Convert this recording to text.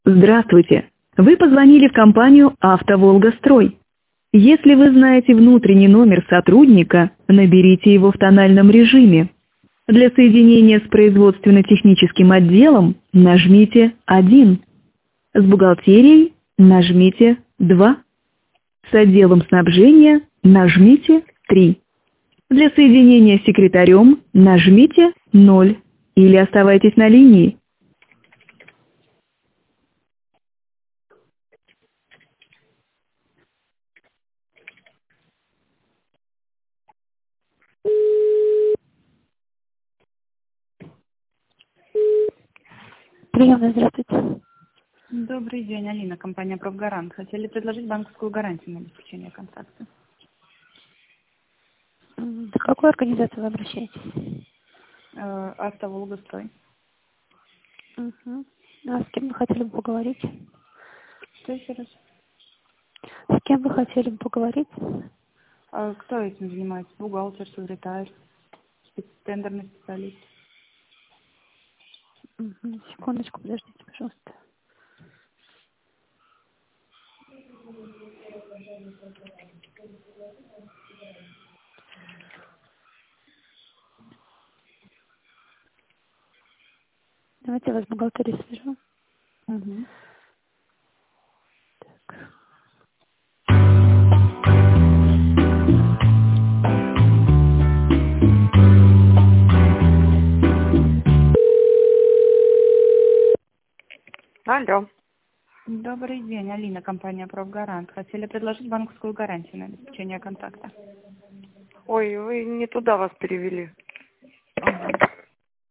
Здравствуйте! Вы позвонили в компанию «АвтоВолгастрой». Если вы знаете внутренний номер сотрудника, наберите его в тональном режиме. Для соединения с производственно-техническим отделом нажмите 1. С бухгалтерией нажмите 2. С отделом снабжения нажмите 3. Для соединения с секретарем нажмите 0 или оставайтесь на линии. Приемная, здравствуйте. Добрый день, Алина, компания «Профгарант». Хотели предложить банковскую гарантию на обеспечение контракта. В какую организацию вы обращаетесь? «АвтоВолгастрой». Угу. А с кем вы хотели бы поговорить? Что еще раз? С кем вы хотели бы поговорить? Кто этим занимается? Бухгалтер, секретарь, тендерный специалист. Угу. Секундочку, подождите, пожалуйста. Давайте я вас с бухгалтерией свяжу. Угу. Алло. Добрый день, Алина, компания «Профгарант». Хотели предложить банковскую гарантию на обеспечение контракта. Ой, вы не туда вас перевели.